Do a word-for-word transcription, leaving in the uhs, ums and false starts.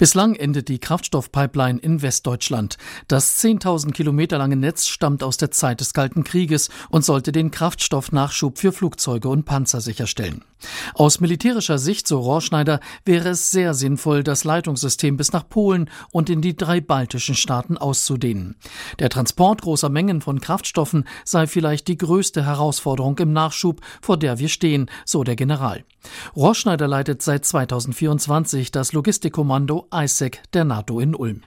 Bislang endet die Kraftstoffpipeline in Westdeutschland. Das zehntausend Kilometer lange Netz stammt aus der Zeit des Kalten Krieges und sollte den Kraftstoffnachschub für Flugzeuge und Panzer sicherstellen. Aus militärischer Sicht, so Rohrschneider, wäre es sehr sinnvoll, das Leitungssystem bis nach Polen und in die drei baltischen Staaten auszudehnen. Der Transport großer Mengen von Kraftstoffen sei vielleicht die größte Herausforderung im Nachschub, vor der wir stehen, so der General. Rohrschneider leitet seit zweitausendvierundzwanzig das Logistikkommando I S A C der NATO in Ulm.